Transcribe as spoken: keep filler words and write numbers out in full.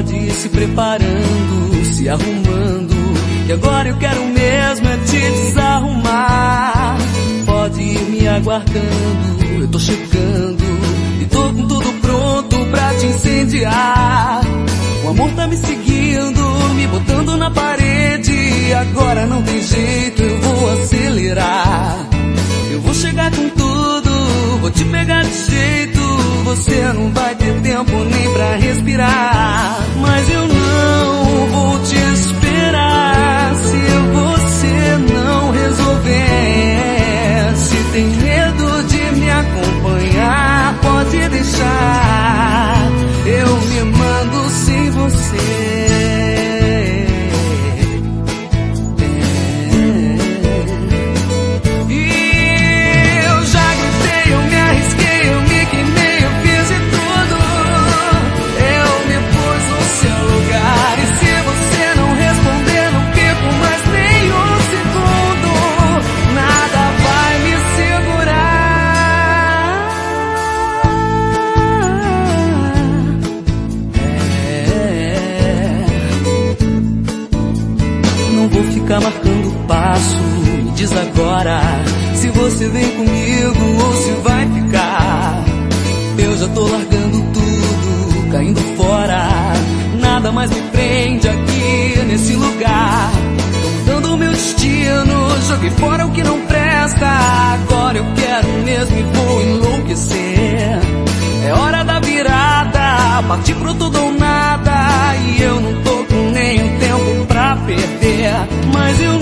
Pode ir se preparando, se arrumando, que agora eu quero mesmo é te desarrumar. Pode ir me aguardando, eu tô chegando e tô com tudo pronto pra te incendiar. O amor tá me seguindo, me botando na parede. Agora não tem jeito, eu vou acelerar. Eu vou chegar com tudo, vou te pegar de jeito. Você não vai ter tempo nem pra respirar. Mas eu não vou te esperar se você não resolver. Se tem medo de me acompanhar, pode deixar. Eu me mando sem você. Ficar marcando passo, me diz agora se você vem comigo ou se vai ficar. Eu já tô largando tudo, caindo fora. Nada mais me prende aqui nesse lugar. Tô mudando o meu destino, joguei fora o que não presta. Agora eu quero mesmo e vou enlouquecer. É hora da virada, partir pro tudo ou nada. E eu não tô com nenhum tempo pra perder. Mas eu